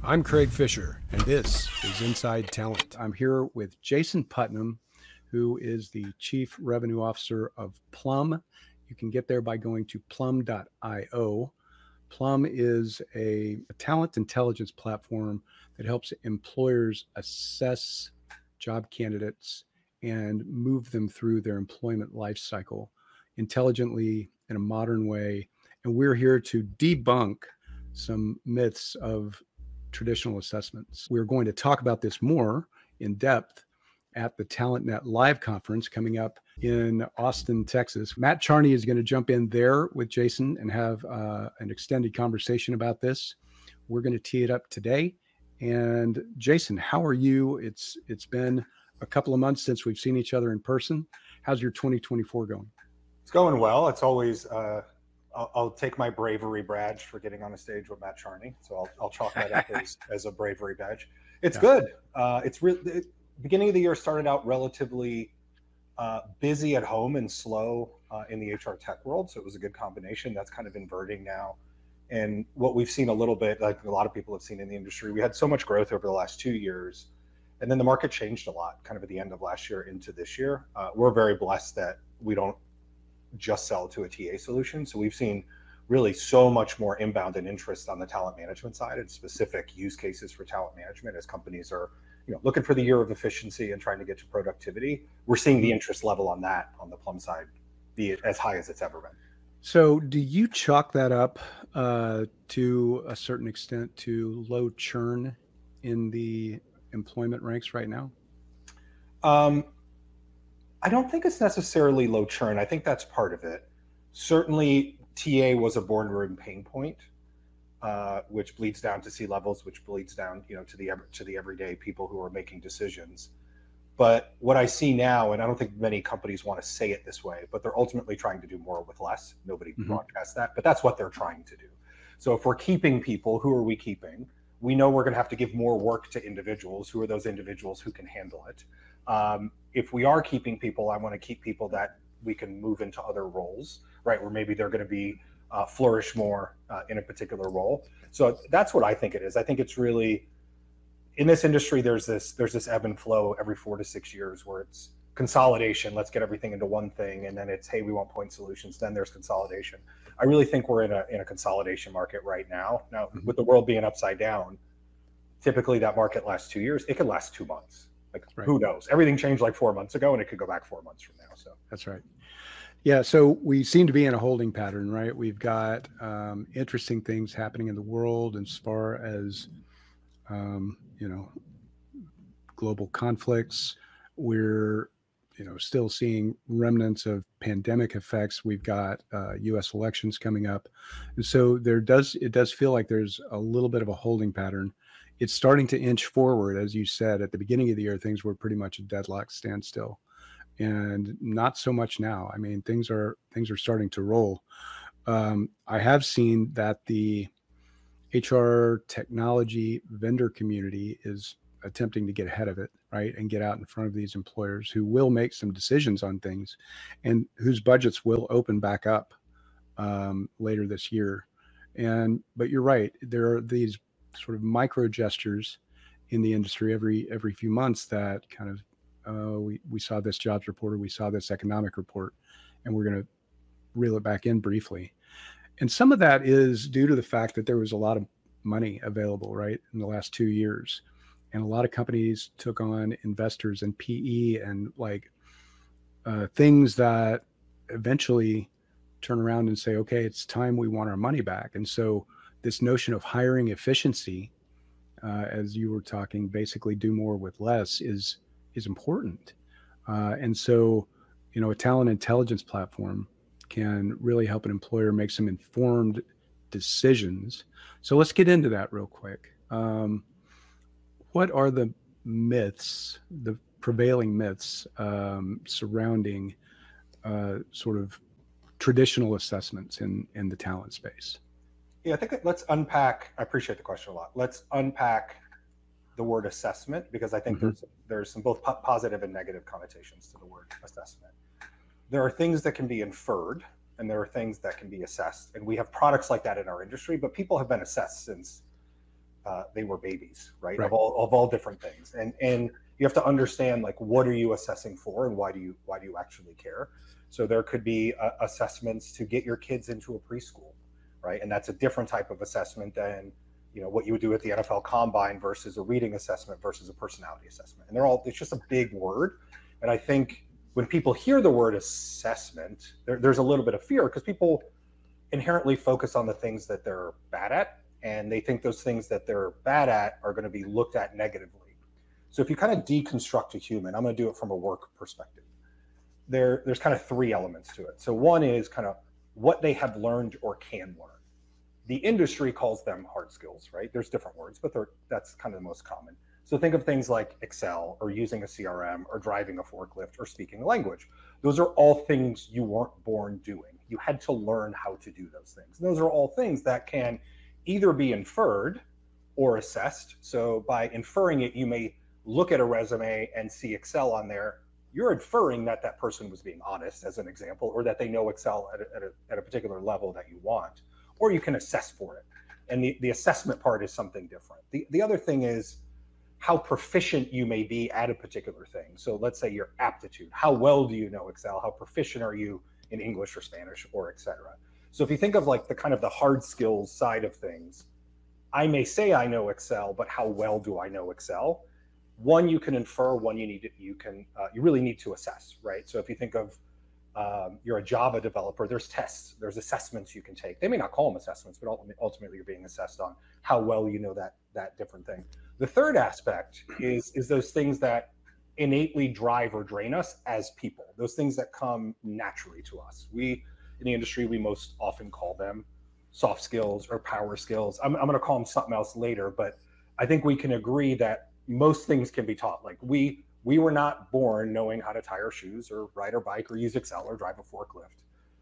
I'm Craig Fisher, and this is Inside Talent. I'm here with Jason Putnam, who is the Chief Revenue Officer of Plum. You can get there by going to plum.io. Plum is a talent intelligence platform that helps employers assess job candidates and move them through their employment life cycle intelligently in a modern way. And we're here to debunk some myths of traditional assessments. We're going to talk about this more in depth at the TalentNet Live conference coming up in Austin, Texas. Matt Charney is going to jump in there with Jason and have an extended conversation about this. We're going to tee it up today. And Jason, how are you? It's been a couple of months since we've seen each other in person. How's your 2024 going? It's going well. It's always I'll take my bravery badge for getting on a stage with Matt Charney. So I'll chalk that up as a bravery badge. It's good. The beginning of the year started out relatively busy at home and slow in the HR tech world. So it was a good combination. That's kind of inverting now. And what we've seen a little bit, like a lot of people have seen in the industry, we had so much growth over the last 2 years. And then the market changed a lot kind of at the end of last year into this year. We're very blessed that we don't just sell to a TA solution. So we've seen really so much more inbound and interest on the talent management side and specific use cases for talent management as companies are looking for the year of efficiency and trying to get to productivity. We're seeing the interest level on that on the Plum side be as high as it's ever been. So do you chalk that up to a certain extent to low churn in the employment ranks right now? I don't think it's necessarily low churn. I think that's part of it. Certainly, TA was a boardroom pain point, which bleeds down to C-levels, which bleeds down, to the everyday people who are making decisions. But what I see now, and I don't think many companies want to say it this way, but they're ultimately trying to do more with less. Nobody broadcasts that, but that's what they're trying to do. So if we're keeping people, who are we keeping? We know we're going to have to give more work to individuals. Who are those individuals who can handle it? If we are keeping people, I want to keep people that we can move into other roles, right? Where maybe they're going to be flourish more in a particular role. So that's what I think it is. I think it's really, in this industry, there's this ebb and flow every 4 to 6 years where it's consolidation. Let's get everything into one thing, and then it's, hey, we want point solutions. Then there's consolidation. I really think we're in a consolidation market right now. Now, with the world being upside down, typically that market lasts 2 years. It could last 2 months. Who knows? Everything changed like 4 months ago, and it could go back 4 months from now. So that's right. Yeah. So we seem to be in a holding pattern, right? We've got interesting things happening in the world as far as global conflicts. We're still seeing remnants of pandemic effects. We've got U.S. elections coming up, and so it does feel like there's a little bit of a holding pattern. It's starting to inch forward, as you said. At the beginning of the year, things were pretty much a deadlock standstill, and not so much now. I mean, things are starting to roll. I have seen that the HR technology vendor community is attempting to get ahead of it, right, and get out in front of these employers who will make some decisions on things, and whose budgets will open back up later this year. But you're right, there are these sort of micro gestures in the industry every few months that kind of we saw this jobs report, or we saw this economic report, and we're going to reel it back in briefly. And some of that is due to the fact that there was a lot of money available, right, in the last 2 years. And a lot of companies took on investors and PE and things that eventually turn around and say, okay, it's time we want our money back. And so this notion of hiring efficiency, as you were talking, basically do more with less is important. And so, a talent intelligence platform can really help an employer make some informed decisions. So let's get into that real quick. What are the myths, the prevailing myths surrounding sort of traditional assessments in the talent space? Yeah, I think let's unpack. I appreciate the question a lot. Let's unpack the word assessment, because I think there's some both positive and negative connotations to the word assessment. There are things that can be inferred, and there are things that can be assessed. And we have products like that in our industry, but people have been assessed since they were babies, right? Right. Of all different things, and you have to understand, like, what are you assessing for, and why do you actually care? So there could be assessments to get your kids into a preschool, right? And that's a different type of assessment than, what you would do at the NFL Combine versus a reading assessment versus a personality assessment. And it's just a big word. And I think when people hear the word assessment, there's a little bit of fear, because people inherently focus on the things that they're bad at, and they think those things that they're bad at are going to be looked at negatively. So if you kind of deconstruct a human, I'm going to do it from a work perspective. There's kind of three elements to it. So one is kind of what they have learned or can learn. The industry calls them hard skills, right? There's different words, but that's kind of the most common. So think of things like Excel, or using a CRM, or driving a forklift, or speaking a language. Those are all things you weren't born doing. You had to learn how to do those things. And those are all things that can either be inferred or assessed. So by inferring it, you may look at a resume and see Excel on there. You're inferring that that person was being honest, as an example, or that they know Excel at a particular level that you want, or you can assess for it. And the assessment part is something different. The other thing is how proficient you may be at a particular thing. So let's say your aptitude. How well do you know Excel? How proficient are you in English or Spanish, or et cetera? So if you think of like the kind of the hard skills side of things, I may say I know Excel, but how well do I know Excel? One, you can infer. One, you really need to assess, right? So if you think of you're a Java developer, there's tests, there's assessments you can take. They may not call them assessments, but ultimately you're being assessed on how well you know that different thing. The third aspect is those things that innately drive or drain us as people. Those things that come naturally to us. We in the industry, we most often call them soft skills or power skills. I'm going to call them something else later, but I think we can agree that most things can be taught. Like we were not born knowing how to tie our shoes, or ride our bike, or use Excel, or drive a forklift.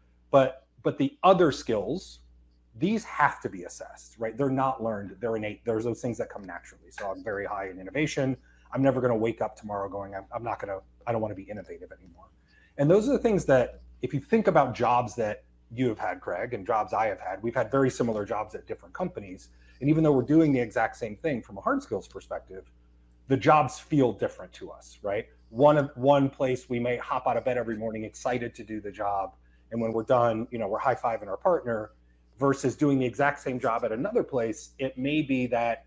But the other skills, these have to be assessed, right? They're not learned, they're innate. There's those things that come naturally. So I'm very high in innovation. I'm never going to wake up tomorrow going, I don't want to be innovative anymore. And those are the things that, if you think about jobs that you have had, Craig, and jobs I have had, we've had very similar jobs at different companies. And even though we're doing the exact same thing from a hard skills perspective, the jobs feel different to us, right? One place we may hop out of bed every morning excited to do the job, and when we're done, we're high-fiving our partner, versus doing the exact same job at another place. It may be that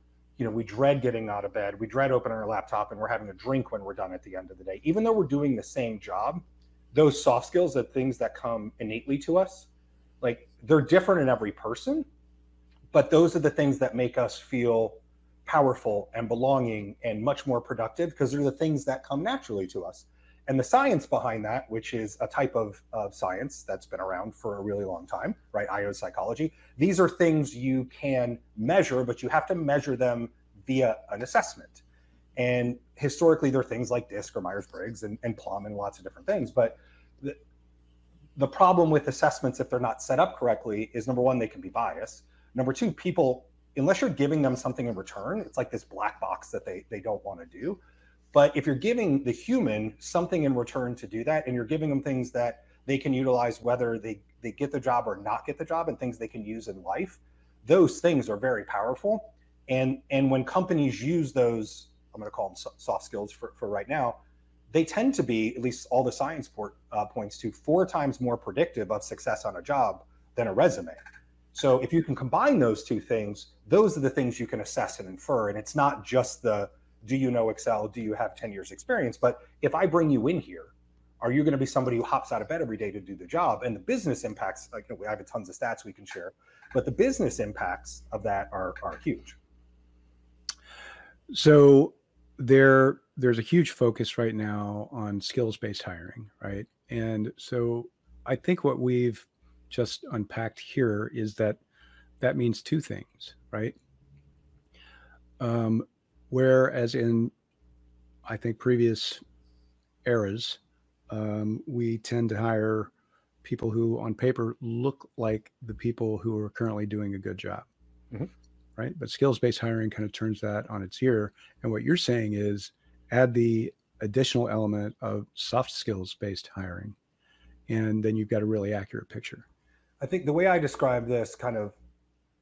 we dread getting out of bed, we dread opening our laptop, and we're having a drink when we're done at the end of the day. Even though we're doing the same job, those soft skills are things that come innately to us. Like, they're different in every person, but those are the things that make us feel powerful and belonging and much more productive, because they're the things that come naturally to us. And the science behind that, which is a type of science that's been around for a really long time, right? IO psychology. These are things you can measure, but you have to measure them via an assessment. And historically, there are things like DISC or Myers-Briggs and Plum and lots of different things. But the problem with assessments, if they're not set up correctly, is number one, they can be biased. Number two, people, unless you're giving them something in return, it's like this black box that they don't want to do. But if you're giving the human something in return to do that, and you're giving them things that they can utilize, whether they get the job or not get the job, and things they can use in life, those things are very powerful. And when companies use those, I'm going to call them soft skills for right now, they tend to be, at least all the science points to, 4 times more predictive of success on a job than a resume. So if you can combine those two things, those are the things you can assess and infer. And it's not just do you know Excel? Do you have 10 years experience? But if I bring you in here, are you going to be somebody who hops out of bed every day to do the job? And the business impacts, like, I have tons of stats we can share, but the business impacts of that are huge. So there's a huge focus right now on skills-based hiring, right? And so I think what we've just unpacked here is that means two things, right? Whereas in, I think, previous eras, we tend to hire people who on paper look like the people who are currently doing a good job, right? But skills-based hiring kind of turns that on its ear. And what you're saying is add the additional element of soft skills-based hiring, and then you've got a really accurate picture. I think the way I describe this, kind of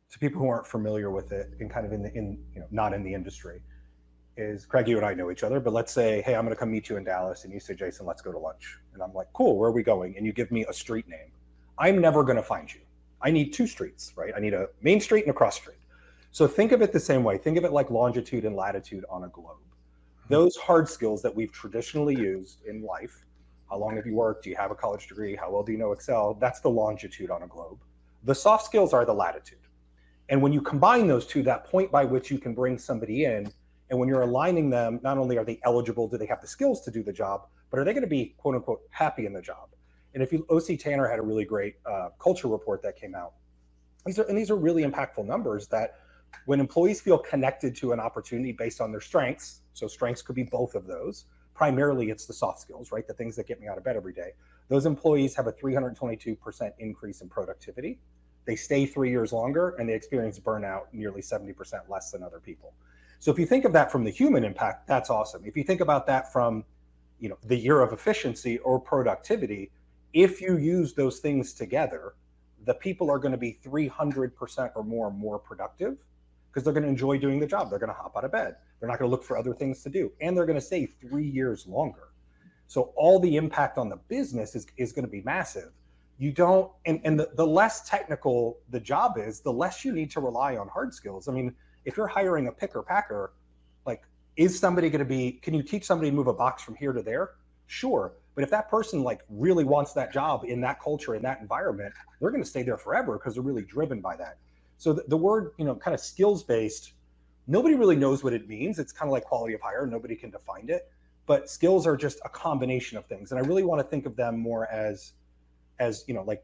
to people who aren't familiar with it and kind of not in the industry, is Craig, you and I know each other, but let's say, hey, I'm going to come meet you in Dallas, and you say, Jason, let's go to lunch. And I'm like, cool, where are we going? And you give me a street name. I'm never going to find you. I need two streets, right? I need a main street and a cross street. So think of it the same way. Think of it like longitude and latitude on a globe. Those hard skills that we've traditionally used in life, how long have you worked? Do you have a college degree? How well do you know Excel? That's the longitude on a globe. The soft skills are the latitude. And when you combine those two, that point by which you can bring somebody in, and when you're aligning them, not only are they eligible, do they have the skills to do the job, but are they going to be, quote unquote, happy in the job? And if you, OC Tanner had a really great culture report that came out. These are really impactful numbers that when employees feel connected to an opportunity based on their strengths, so strengths could be both of those, primarily it's the soft skills, right? The things that get me out of bed every day. Those employees have a 322% increase in productivity. They stay 3 years longer, and they experience burnout nearly 70% less than other people. So if you think of that from the human impact, that's awesome. If you think about that from, the year of efficiency or productivity, if you use those things together, the people are going to be 300% or more productive, because they're going to enjoy doing the job. They're going to hop out of bed. They're not going to look for other things to do, and they're going to stay 3 years longer. So all the impact on the business is going to be massive. You don't, and the less technical the job is, the less you need to rely on hard skills. I mean, if you're hiring a picker packer, like, is somebody going to be, can you teach somebody to move a box from here to there? Sure. But if that person like really wants that job in that culture, in that environment, they're going to stay there forever because they're really driven by that. So the word, kind of skills based, nobody really knows what it means. It's kind of like quality of hire. Nobody can define it, but skills are just a combination of things. And I really want to think of them more as like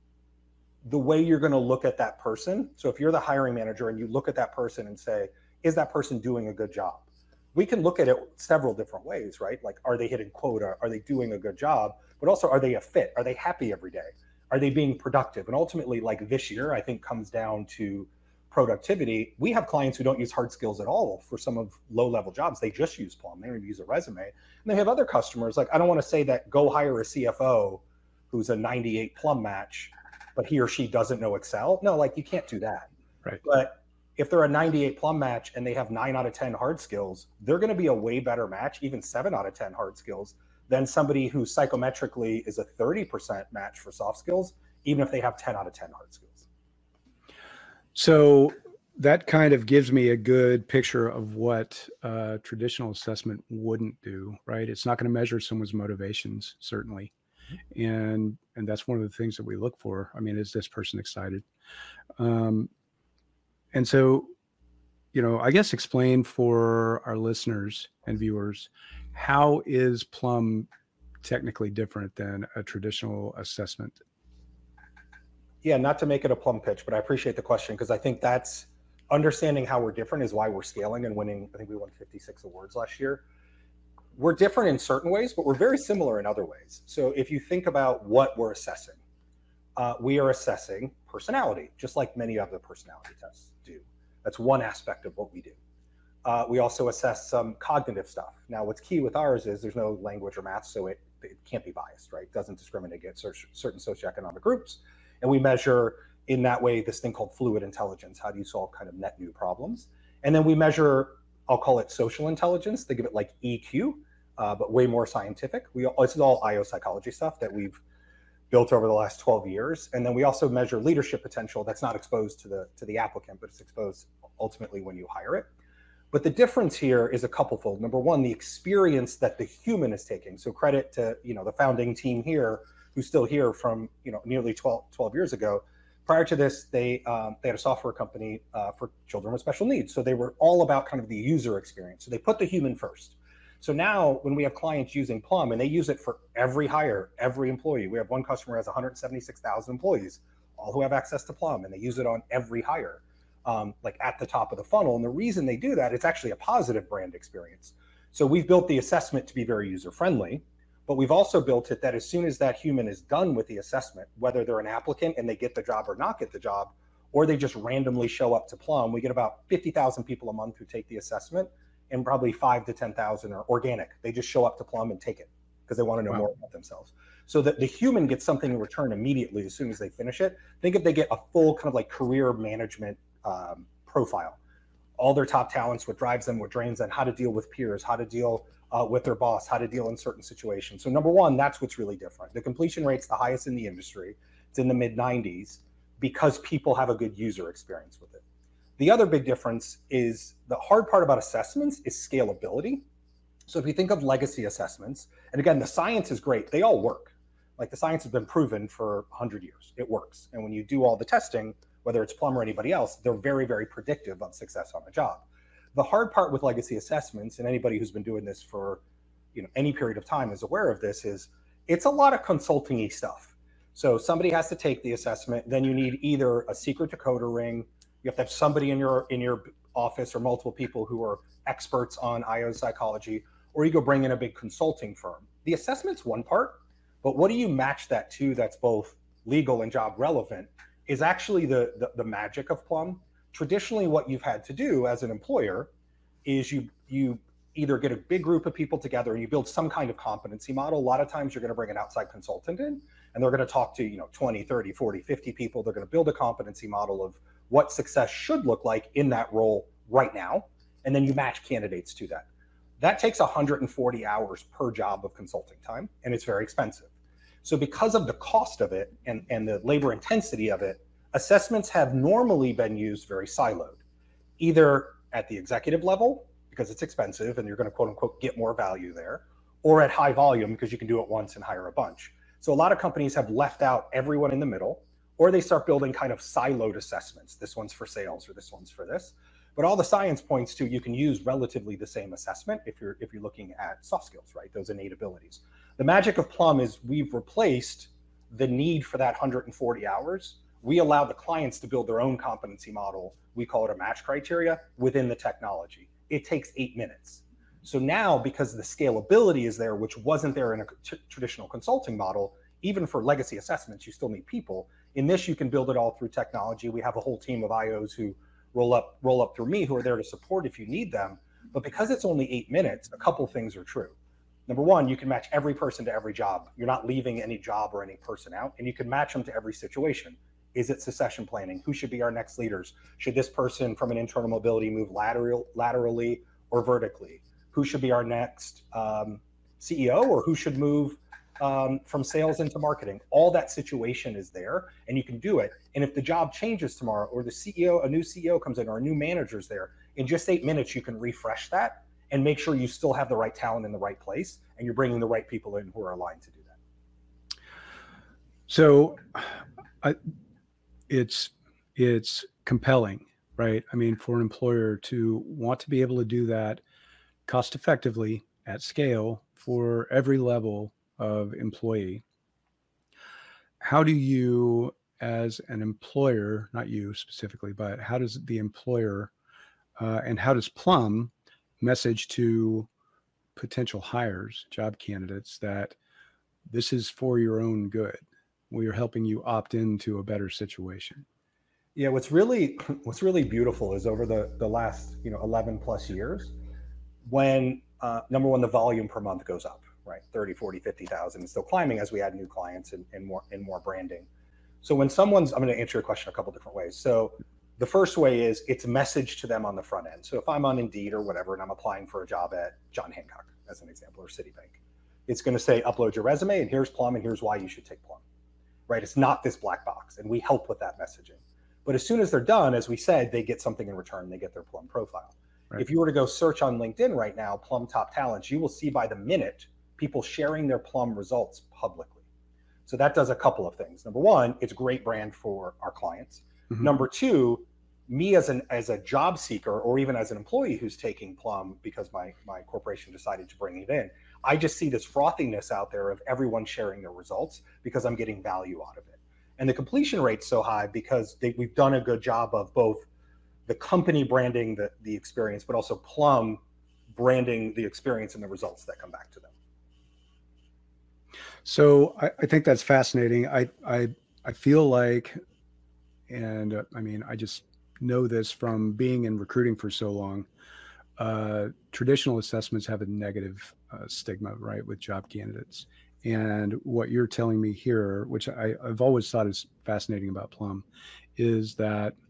the way you're going to look at that person. So if you're the hiring manager and you look at that person and say, is that person doing a good job? We can look at it several different ways, right? Like, are they hitting quota? Are they doing a good job? But also, are they a fit? Are they happy every day? Are they being productive? And ultimately, like this year, I think comes down to productivity. We have clients who don't use hard skills at all for some of low-level jobs. They just use Plum. They don't use a resume. And they have other customers, like, I don't want to say that go hire a CFO who's a 98 Plum match, but he or she doesn't know Excel. No, like, you can't do that. Right. But if they're a 98 Plum match and they have 9 out of 10 hard skills, they're going to be a way better match, even 7 out of 10 hard skills, than somebody who psychometrically is a 30% match for soft skills, even if they have 10 out of 10 hard skills. So that kind of gives me a good picture of what traditional assessment wouldn't do, right? It's not going to measure someone's motivations, certainly. And that's one of the things that we look for. I mean, is this person excited? And so, I guess explain for our listeners and viewers, how is Plum technically different than a traditional assessment? Yeah, not to make it a Plum pitch, but I appreciate the question, because I think that's understanding how we're different is why we're scaling and winning. I think we won 56 awards last year. We're different in certain ways, but we're very similar in other ways. So if you think about what we're assessing, we are assessing personality, just like many other personality tests do. That's one aspect of what we do. We also assess some cognitive stuff. Now, what's key with ours is there's no language or math, so it can't be biased, right? It doesn't discriminate against certain socioeconomic groups. And we measure in that way this thing called fluid intelligence. How do you solve kind of net new problems? And then we measure, I'll call it social intelligence. Think of it like EQ, but way more scientific. This is all IO psychology stuff that we've built over the last 12 years. And then we also measure leadership potential that's not exposed to the applicant, but it's exposed ultimately when you hire it. But the difference here is a couplefold. Number one, the experience that the human is taking. So credit to the founding team here, who's still here from nearly 12 years ago. Prior to this, they had a software company for children with special needs. So they were all about kind of the user experience. So they put the human first. So now when we have clients using Plum, and they use it for every hire, every employee. We have one customer who has 176,000 employees, all who have access to Plum, and they use it on every hire, like at the top of the funnel. And the reason they do that, it's actually a positive brand experience. So we've built the assessment to be very user-friendly, but we've also built it that as soon as that human is done with the assessment, whether they're an applicant and they get the job or not get the job, or they just randomly show up to Plum, we get about 50,000 people a month who take the assessment, and probably 5,000 to 10,000 are organic. They just show up to Plum and take it because they want to know more about themselves. So that the human gets something in return immediately as soon as they finish it. Think if they get a full kind of like career management profile. All their top talents, what drives them, what drains them, how to deal with peers, how to deal with their boss, how to deal in certain situations. So number one, that's what's really different. The completion rate's the highest in the industry. It's in the mid 90s because people have a good user experience with it. The other big difference is the hard part about assessments is scalability. So if you think of legacy assessments, and again, the science is great. They all work. Like the science has been proven for 100 years. It works. And when you do all the testing, whether it's Plum or anybody else, they're very, very predictive of success on the job. The hard part with legacy assessments, and anybody who's been doing this for any period of time is aware of this, is it's a lot of consulting-y stuff. So somebody has to take the assessment, then you need either a secret decoder ring, you have to have somebody in your office or multiple people who are experts on IO psychology, or you go bring in a big consulting firm. The assessment's one part, but what do you match that to that's both legal and job relevant is actually the magic of Plum. Traditionally, what you've had to do as an employer is you either get a big group of people together and you build some kind of competency model. A lot of times you're going to bring an outside consultant in and they're going to talk to 20, 30, 40, 50 people. They're going to build a competency model of what success should look like in that role right now. And then you match candidates to that. That takes 140 hours per job of consulting time, and it's very expensive. So because of the cost of it and the labor intensity of it, assessments have normally been used very siloed, either at the executive level, because it's expensive and you're going to quote unquote get more value there, or at high volume because you can do it once and hire a bunch. So a lot of companies have left out everyone in the middle, or they start building kind of siloed assessments. This one's for sales or this one's for this. But all the science points to you can use relatively the same assessment if you're looking at soft skills, right? Those innate abilities. The magic of Plum is we've replaced the need for that 140 hours. We allow the clients to build their own competency model. We call it a match criteria within the technology. It takes 8 minutes. So now, because the scalability is there, which wasn't there in a traditional consulting model, even for legacy assessments, you still need people. In this, you can build it all through technology. We have a whole team of IOs who roll up through me who are there to support if you need them. But because it's only 8 minutes, a couple things are true. Number one, you can match every person to every job. You're not leaving any job or any person out, and you can match them to every situation. Is it succession planning? Who should be our next leaders? Should this person from an internal mobility move laterally or vertically? Who should be our next CEO, or who should move from sales into marketing? All that situation is there, and you can do it. And if the job changes tomorrow, or a new CEO comes in, or a new manager's there, in just 8 minutes, you can refresh that and make sure you still have the right talent in the right place, and you're bringing the right people in who are aligned to do that. So it's compelling, right? I mean, for an employer to want to be able to do that cost effectively at scale for every level of employee. How do you, as an employer, not you specifically, but how does the employer and how does Plum message to potential hires, job candidates, that this is for your own good? We are helping you opt into a better situation. Yeah, what's really beautiful is over the last 11 plus years, when number one, the volume per month goes up, right? 30, 40, 50,000. It's still climbing as we add new clients and more branding. So when I'm going to answer your question a couple different ways. So the first way is it's messaged to them on the front end. So if I'm on Indeed or whatever, and I'm applying for a job at John Hancock, as an example, or Citibank, it's going to say, upload your resume, and here's Plum, and here's why you should take Plum, right? It's not this black box, and we help with that messaging. But as soon as they're done, as we said, they get something in return. They get their Plum profile. Right. If you were to go search on LinkedIn right now, Plum Top Talents, you will see by the minute people sharing their Plum results publicly. So that does a couple of things. Number one, it's great brand for our clients. Mm-hmm. Number two, me as a job seeker, or even as an employee who's taking Plum because my corporation decided to bring it in, I just see this frothiness out there of everyone sharing their results because I'm getting value out of it. And the completion rate's so high because we've done a good job of both the company branding the experience, but also Plum branding the experience and the results that come back to them. So I think that's fascinating. I feel like, and I mean, I just know this from being in recruiting for so long, traditional assessments have a negative stigma, right, with job candidates. And what you're telling me here, which I've always thought is fascinating about Plum, is that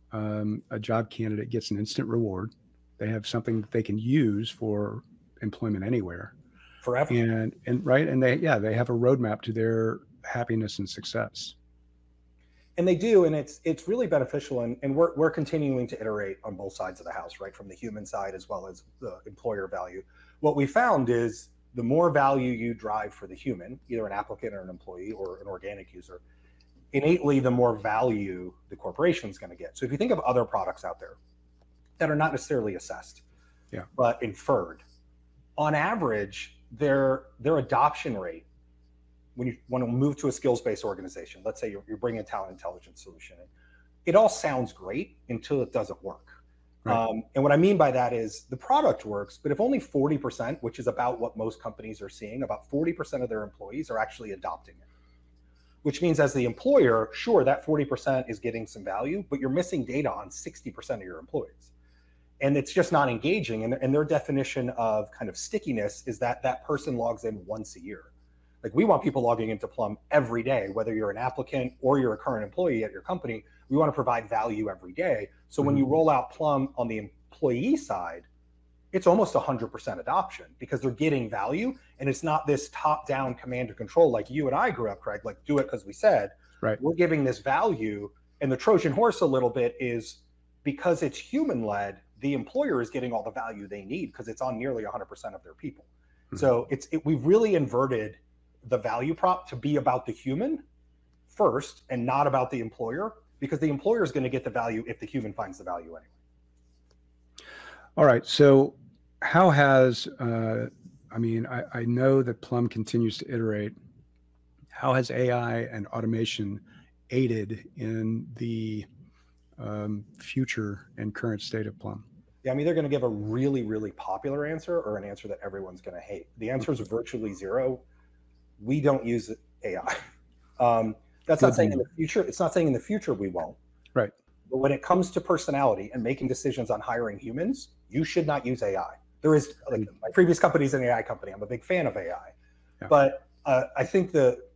a job candidate gets an instant reward. They have something that they can use for employment anywhere. Forever. And right. And they have a roadmap to their happiness and success. And they do, and it's really beneficial. And we're continuing to iterate on both sides of the house, right? From the human side as well as the employer value. What we found is the more value you drive for the human, either an applicant or an employee or an organic user, innately the more value the corporation is going to get. So if you think of other products out there that are not necessarily assessed, but inferred, on average, their adoption rate, when you want to move to a skills-based organization, let's say you're bringing a talent intelligence solution in, it all sounds great until it doesn't work. Right. And what I mean by that is the product works, but if only 40%, which is about what most companies are seeing, about 40% of their employees are actually adopting it, which means as the employer, sure, that 40% is getting some value, but you're missing data on 60% of your employees. And it's just not engaging. And their definition of kind of stickiness is that that person logs in once a year. Like, we want people logging into Plum every day, whether you're an applicant or you're a current employee at your company. We want to provide value every day. So when you roll out Plum on the employee side, it's almost 100% adoption because they're getting value. And it's not this top-down command and control like you and I grew up, Craig, like do it because we said. Right. We're giving this value. And the Trojan horse a little bit is because it's human-led, the employer is getting all the value they need because it's on nearly 100% of their people. So we've really inverted the value prop to be about the human first and not about the employer, because the employer is going to get the value if the human finds the value anyway. All right. So how has, I know that Plum continues to iterate. How has AI and automation aided in the future and current state of Plum? Yeah, I'm either going to give a really, really popular answer or an answer that everyone's going to hate. The answer is virtually zero. We don't use AI. That's not saying in the future. It's not saying in the future we won't. Right. But when it comes to personality and making decisions on hiring humans, you should not use AI. There is, like, my previous company is an AI company. I'm a big fan of AI, but I think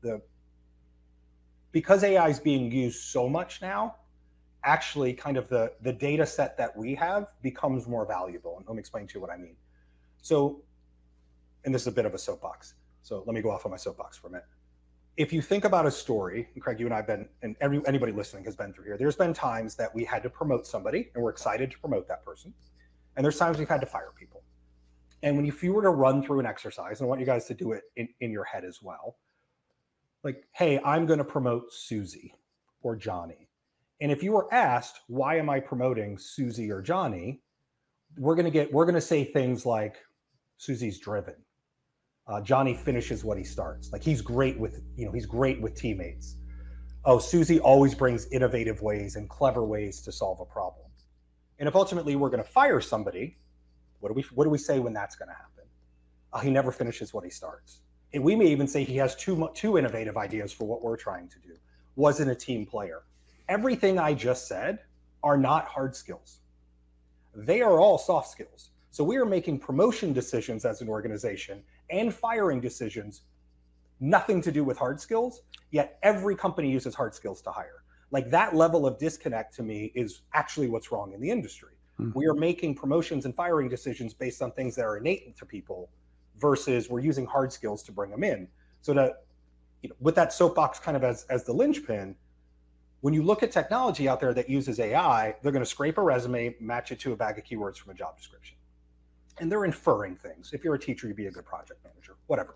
because AI is being used so much now, actually kind of the data set that we have becomes more valuable. And let me explain to you what I mean. So, and this is a bit of a soapbox. So let me go off on my soapbox for a minute. If you think about a story, and Craig, you and I have been, and anybody listening has been through here, there's been times that we had to promote somebody and we're excited to promote that person. And there's times we've had to fire people. And if you were to run through an exercise, and I want you guys to do it in your head as well, like, hey, I'm going to promote Susie or Johnny. And if you were asked, why am I promoting Susie or Johnny? We're going to say things like, Susie's driven. Johnny finishes what he starts. Like, he's great with teammates. Oh, Susie always brings innovative ways and clever ways to solve a problem. And if ultimately we're going to fire somebody, what do we say when that's going to happen? He never finishes what he starts. And we may even say he has too innovative ideas for what we're trying to do. Wasn't a team player. Everything I just said are not hard skills. They are all soft skills. So we are making promotion decisions as an organization and firing decisions, nothing to do with hard skills, yet every company uses hard skills to hire. Like, that level of disconnect to me is actually what's wrong in the industry. We are making promotions and firing decisions based on things that are innate to people versus we're using hard skills to bring them in. So with that soapbox kind of as the linchpin, when you look at technology out there that uses AI, they're going to scrape a resume, match it to a bag of keywords from a job description. And they're inferring things. If you're a teacher, you'd be a good project manager, whatever.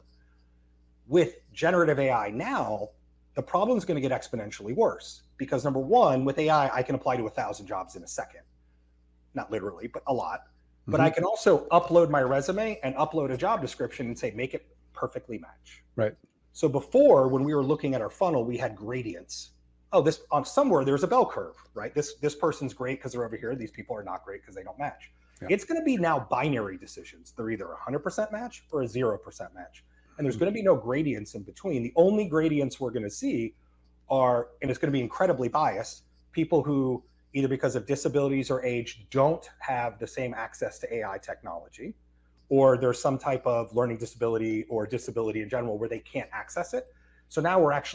With generative AI now, the problem's going to get exponentially worse because, number one, with AI, I can apply to 1,000 jobs in a second. Not literally, but a lot. But I can also upload my resume and upload a job description and say, make it perfectly match. Right. So before, when we were looking at our funnel, we had gradients. Oh, this somewhere there's a bell curve, right? This person's great because they're over here. These people are not great because they don't match. Yeah. It's going to be now binary decisions. They're either 100% match or a 0% match. And there's going to be no gradients in between. The only gradients we're going to see are, and it's going to be incredibly biased, people who either because of disabilities or age don't have the same access to AI technology, or there's some type of learning disability or disability in general where they can't access it. So now we're actually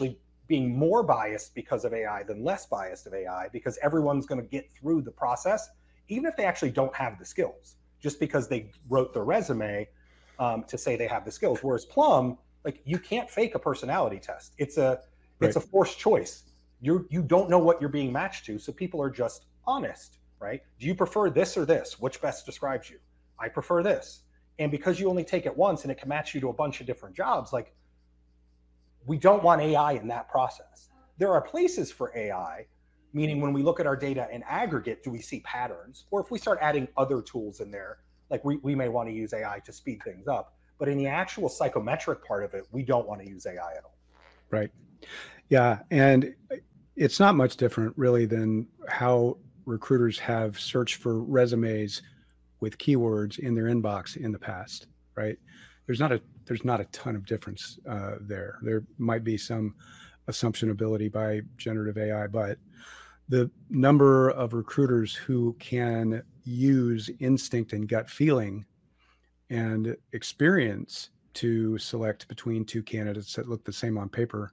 being more biased because of AI than less biased of AI, because everyone's going to get through the process, even if they actually don't have the skills, just because they wrote their resume to say they have the skills. Whereas Plum, like, you can't fake a personality test. It's a forced choice. You don't know what you're being matched to, so people are just honest, right? Do you prefer this or this? Which best describes you? I prefer this. And because you only take it once and it can match you to a bunch of different jobs, like, we don't want AI in that process. There are places for AI, meaning when we look at our data in aggregate, do we see patterns? Or if we start adding other tools in there, like we may want to use AI to speed things up. But in the actual psychometric part of it, we don't want to use AI at all. Right. Yeah. And it's not much different really than how recruiters have searched for resumes with keywords in their inbox in the past, right? There's not a ton of difference there. There might be some assumption ability by generative AI, but the number of recruiters who can use instinct and gut feeling and experience to select between two candidates that look the same on paper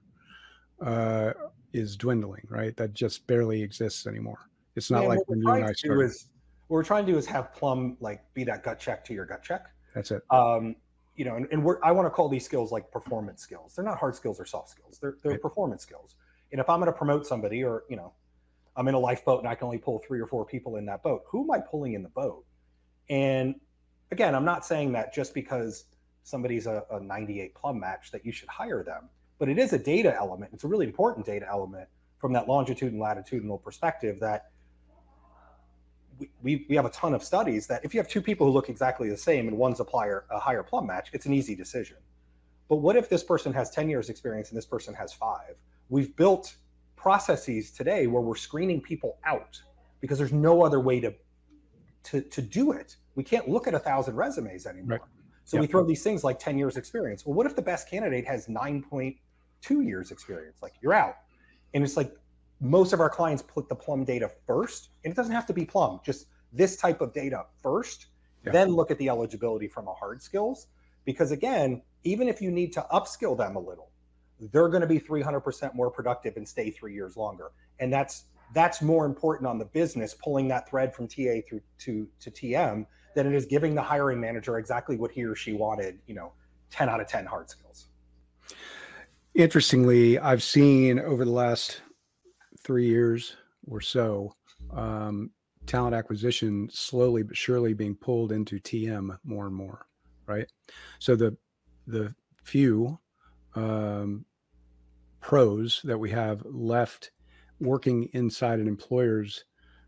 is dwindling, right? That just barely exists anymore. It's not like when you and I started. What we're trying to do is have Plum like be that gut check to your gut check. That's it. You know, and I want to call these skills like performance skills. They're not hard skills or soft skills. They're right. Performance skills. And if I'm going to promote somebody, or, you know, I'm in a lifeboat and I can only pull 3 or 4 people in that boat, who am I pulling in the boat? And again, I'm not saying that just because somebody's a 98 Plum match that you should hire them, but it is a data element. It's a really important data element from that longitude and latitudinal perspective that we have a ton of studies that if you have 2 people who look exactly the same and one's a higher Plum match, it's an easy decision. But what if this person has 10 years experience and this person has 5? We've built processes today where we're screening people out because there's no other way to do it. We can't look at 1,000 resumes anymore. Right. So we throw these things like 10 years experience. Well, what if the best candidate has 9.2 years experience? Like, you're out. And it's like, most of our clients put the Plum data first, and it doesn't have to be Plum, just this type of data first, then look at the eligibility from a hard skills. Because again, even if you need to upskill them a little, they're going to be 300% more productive and stay 3 years longer. And that's more important on the business, pulling that thread from TA through to TM, than it is giving the hiring manager exactly what he or she wanted, 10 out of 10 hard skills. Interestingly, I've seen over the last 3 years or so, talent acquisition slowly but surely being pulled into TM more and more, right? So the few pros that we have left working inside an employer's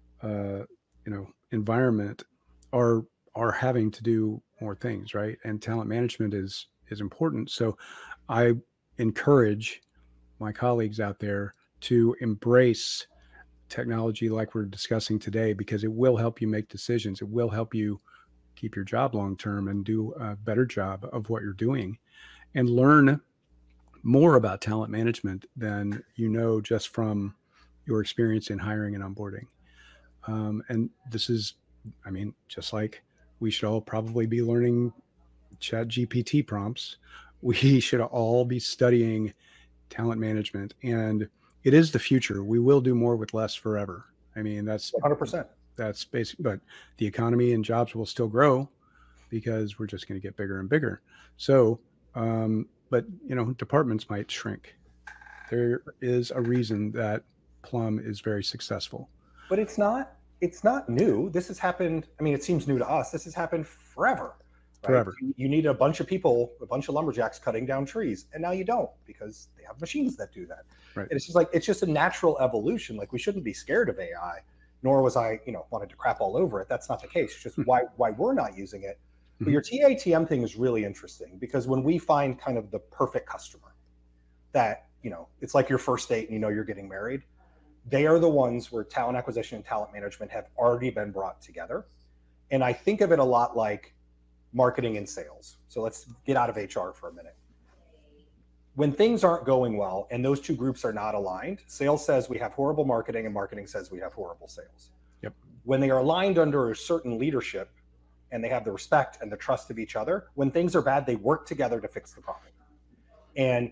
environment are having to do more things, right? And talent management is important. So I encourage my colleagues out there to embrace technology like we're discussing today, because it will help you make decisions. It will help you keep your job long term and do a better job of what you're doing, and learn more about talent management than you know just from your experience in hiring and onboarding. And this is, just like we should all probably be learning ChatGPT prompts, we should all be studying talent management. And it is the future. We will do more with less forever. That's 100%. That's basic, but the economy and jobs will still grow because we're just going to get bigger and bigger. So, but departments might shrink. There is a reason that Plum is very successful. But it's not new. This has happened. It seems new to us. This has happened forever. Right? Forever. You need a bunch of people, a bunch of lumberjacks cutting down trees, and now you don't, because they have machines that do that. Right. And it's just a natural evolution. Like, we shouldn't be scared of AI, nor was I, wanted to crap all over it. That's not the case. It's just why we're not using it. But your TATM thing is really interesting, because when we find kind of the perfect customer that, it's like your first date and you're getting married, they are the ones where talent acquisition and talent management have already been brought together. And I think of it a lot like marketing and sales. So let's get out of HR for a minute. When things aren't going well and those two groups are not aligned, sales says we have horrible marketing and marketing says we have horrible sales. Yep. When they are aligned under a certain leadership and they have the respect and the trust of each other, when things are bad, they work together to fix the problem. And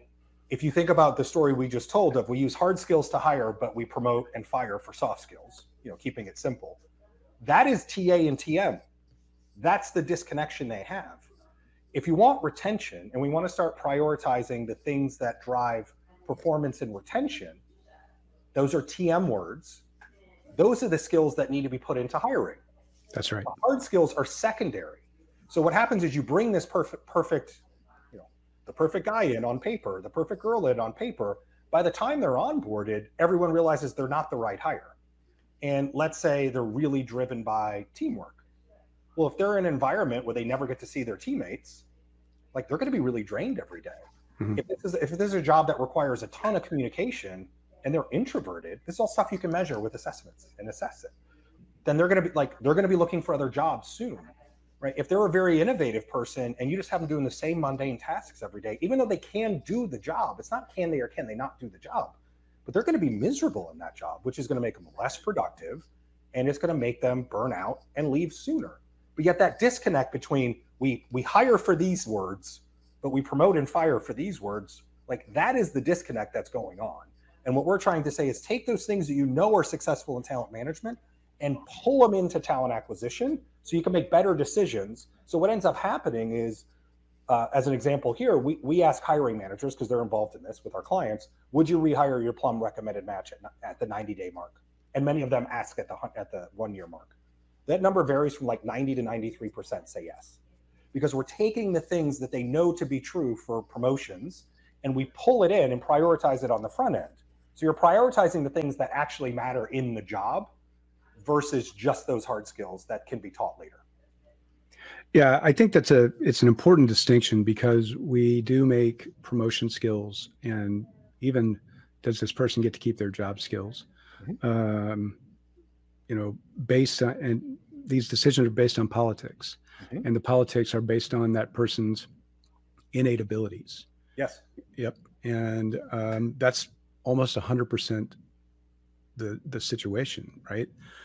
if you think about the story we just told of we use hard skills to hire, but we promote and fire for soft skills, keeping it simple, that is TA and TM. That's the disconnection they have. If you want retention and we want to start prioritizing the things that drive performance and retention, those are TM words. Those are the skills that need to be put into hiring. That's right. The hard skills are secondary. So what happens is you bring this perfect, the perfect guy in on paper, the perfect girl in on paper. By the time they're onboarded, everyone realizes they're not the right hire. And let's say they're really driven by teamwork. Well, if they're in an environment where they never get to see their teammates, like they're going to be really drained every day. Mm-hmm. If this is a job that requires a ton of communication and they're introverted, this is all stuff you can measure with assessments and assess it. Then they're going to be looking for other jobs soon, right? If they're a very innovative person and you just have them doing the same mundane tasks every day, even though they can do the job, it's not can they or can they not do the job, but they're going to be miserable in that job, which is going to make them less productive, and it's going to make them burn out and leave sooner. But yet that disconnect between we hire for these words, but we promote and fire for these words, like that is the disconnect that's going on. And what we're trying to say is take those things that are successful in talent management and pull them into talent acquisition so you can make better decisions. So what ends up happening is, as an example here, we ask hiring managers, because they're involved in this with our clients, would you rehire your Plum recommended match at the 90-day mark? And many of them ask at the 1 year mark. That number varies from like 90 to 93% say yes. Because we're taking the things that they know to be true for promotions and we pull it in and prioritize it on the front end. So you're prioritizing the things that actually matter in the job versus just those hard skills that can be taught later. Yeah, I think it's an important distinction, because we do make promotion skills and even does this person get to keep their job skills? Mm-hmm. Based on, and these decisions are based on politics, mm-hmm. and the politics are based on that person's innate abilities. Yes. Yep. And that's almost 100% the situation, right?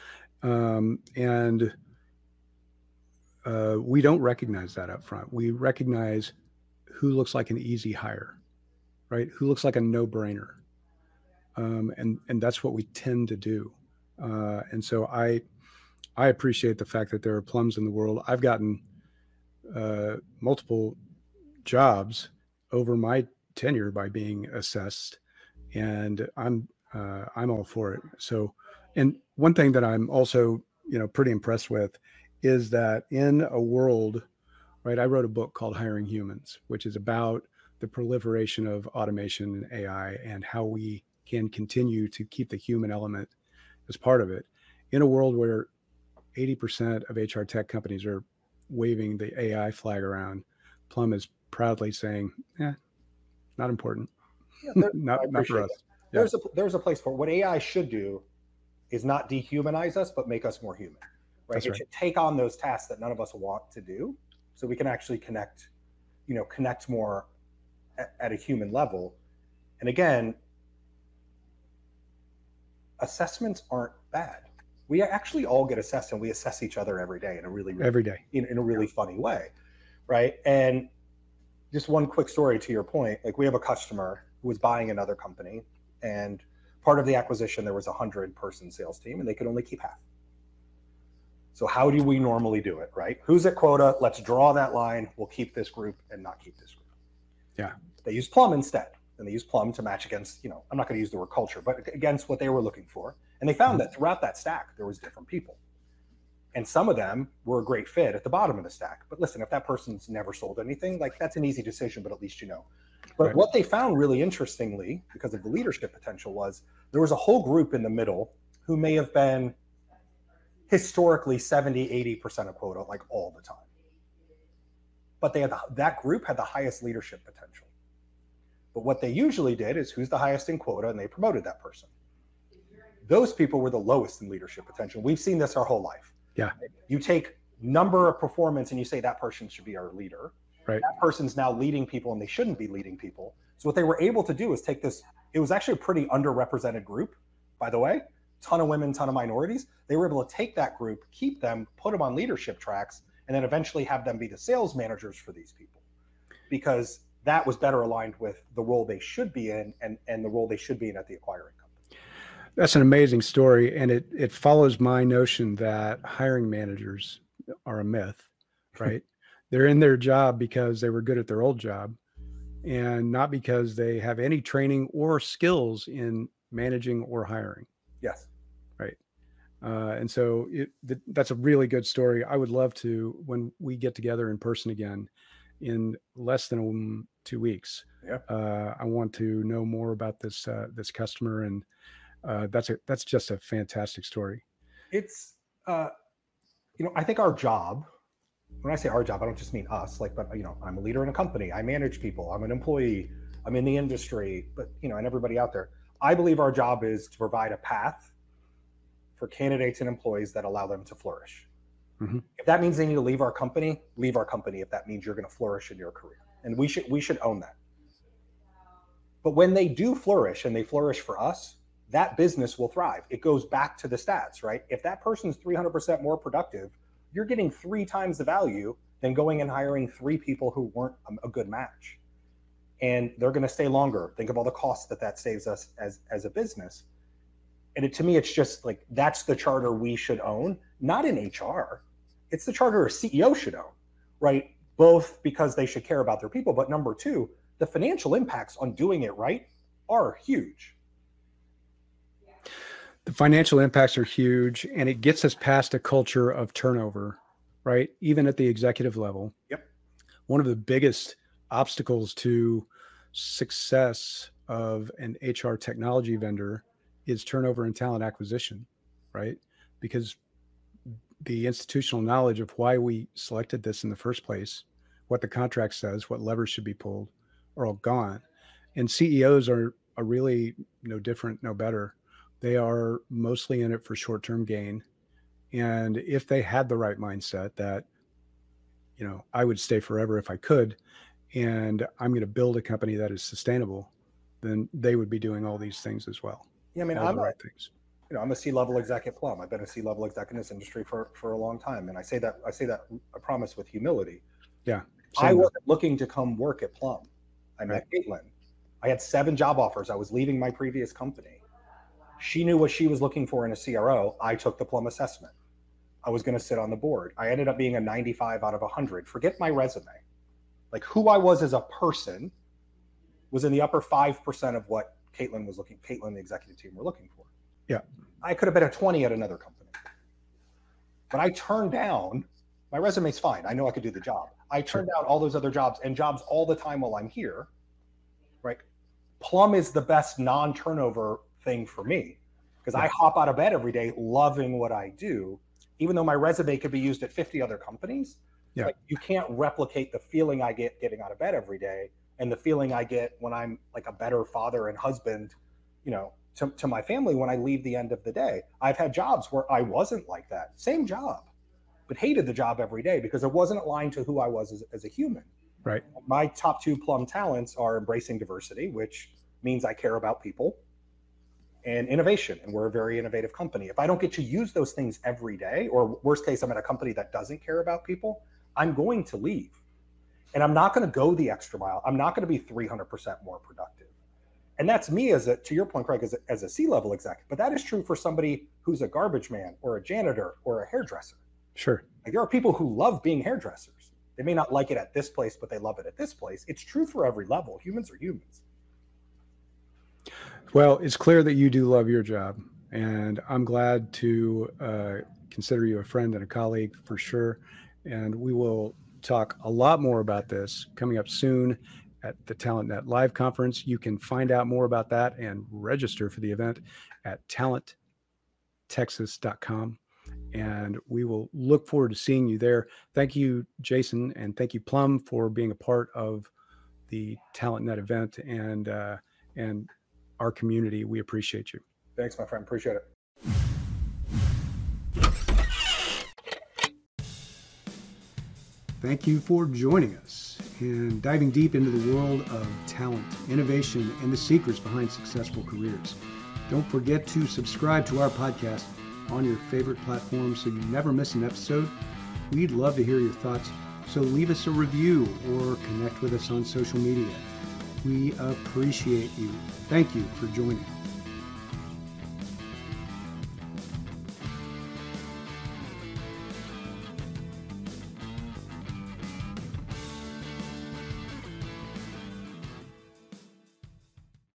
We don't recognize that up front. We recognize who looks like an easy hire, right? Who looks like a no-brainer. And that's what we tend to do. And so I appreciate the fact that there are Plums in the world. I've gotten multiple jobs over my tenure by being assessed, and I'm all for it. So, and one thing that I'm also pretty impressed with is that in a world, right? I wrote a book called Hiring Humans, which is about the proliferation of automation and AI and how we can continue to keep the human element as part of it. In a world where 80% of HR tech companies are waving the AI flag around, Plum is proudly saying, not important. Yeah, not for us. There's a place for it. What AI should do is not dehumanize us, but make us more human, right? It should take on those tasks that none of us want to do, so we can actually connect more at a human level. And again, assessments aren't bad. We actually all get assessed, and we assess each other every day in a really funny way, right? And just one quick story to your point, like we have a customer who was buying another company, and part of the acquisition, there was a 100-person sales team, and they could only keep half. So how do we normally do it, right? Who's at quota? Let's draw that line. We'll keep this group and not keep this group. Yeah. They use Plum instead. And they use Plum to match against, I'm not going to use the word culture, but against what they were looking for. And they found that throughout that stack, there was different people. And some of them were a great fit at the bottom of the stack. But listen, if that person's never sold anything, like that's an easy decision, but at least you know. But what they found really interestingly, because of the leadership potential, was there was a whole group in the middle who may have been historically 70, 80% of quota, like all the time. But that group had the highest leadership potential. But what they usually did is who's the highest in quota, and they promoted that person. Those people were the lowest in leadership potential. We've seen this our whole life. Yeah. You take number of performance and you say that person should be our leader. Right. That person's now leading people and they shouldn't be leading people. So what they were able to do is take this, it was actually a pretty underrepresented group, by the way, ton of women, ton of minorities. They were able to take that group, keep them, put them on leadership tracks, and then eventually have them be the sales managers for these people. Because that was better aligned with the role they should be in and the role they should be in at the acquiring company. That's an amazing story. And it follows my notion that hiring managers are a myth, right? They're in their job because they were good at their old job and not because they have any training or skills in managing or hiring. Yes. Right. And so that's a really good story. I would love to, when we get together in person again in less than 2 weeks, I want to know more about this customer. And that's just a fantastic story. It's, I think our job, when I say our job, I don't just mean us, but I'm a leader in a company. I manage people. I'm an employee. I'm in the industry, but, and everybody out there, I believe our job is to provide a path for candidates and employees that allow them to flourish. Mm-hmm. If that means they need to leave our company, leave our company. If that means you're going to flourish in your career, and we should own that. But when they do flourish and they flourish for us, that business will thrive. It goes back to the stats, right? If that person's 300% more productive, you're getting 3 times the value than going and hiring 3 people who weren't a good match. And they're going to stay longer. Think of all the costs that saves us as a business. And to me, it's just that's the charter we should own, not in HR. It's the charter a CEO should own, right? Both because they should care about their people, but number 2, the financial impacts on doing it right are huge. The financial impacts are huge, and it gets us past a culture of turnover, right? Even at the executive level. Yep. One of the biggest obstacles to success of an HR technology vendor is turnover in talent acquisition, right? Because the institutional knowledge of why we selected this in the first place, what the contract says, what levers should be pulled, are all gone. And CEOs are really no different, no better. They are mostly in it for short-term gain. And if they had the right mindset that, I would stay forever if I could, and I'm going to build a company that is sustainable, then they would be doing all these things as well. Yeah, I mean, I'm a C-level exec at Plum. I've been a C-level exec in this industry for a long time. And I say that I promise with humility. Yeah. I wasn't looking to come work at Plum. I met Caitlin. I had 7 job offers. I was leaving my previous company. She knew what she was looking for in a CRO. I took the Plum assessment. I was going to sit on the board. I ended up being a 95 out of 100. Forget my resume. Who I was as a person was in the upper 5% of what Caitlin, the executive team, were looking for. Yeah. I could have been a 20 at another company. But I turned down, my resume's fine. I know I could do the job. I turned down all those other jobs and jobs all the time while I'm here, right? Plum is the best non-turnover thing for me because I hop out of bed every day loving what I do, even though my resume could be used at 50 other companies. Yeah. You can't replicate the feeling I get getting out of bed every day and the feeling I get when I'm a better father and husband, to my family when I leave the end of the day. I've had jobs where I wasn't like that, same job, but hated the job every day because it wasn't aligned to who I was as a human. Right. My top 2 Plum talents are embracing diversity, which means I care about people, and innovation. And we're a very innovative company. If I don't get to use those things every day, or worst case, I'm at a company that doesn't care about people, I'm going to leave. And I'm not going to go the extra mile. I'm not going to be 300% more productive. And that's me to your point, Craig, as a C-level exec. But that is true for somebody who's a garbage man or a janitor or a hairdresser. Sure. There are people who love being hairdressers. They may not like it at this place, but they love it at this place. It's true for every level. Humans are humans. Well, it's clear that you do love your job, and I'm glad to consider you a friend and a colleague for sure. And we will talk a lot more about this coming up soon at the TalentNet Live Conference. You can find out more about that and register for the event at talenttexas.com. And we will look forward to seeing you there. Thank you, Jason, and thank you, Plum, for being a part of the TalentNet event and our community. We appreciate you. Thanks, my friend. Appreciate it. Thank you for joining us and diving deep into the world of talent, innovation, and the secrets behind successful careers. Don't forget to subscribe to our podcast on your favorite platform so you never miss an episode. We'd love to hear your thoughts So leave us a review or connect with us on social media. We appreciate you. Thank you for joining.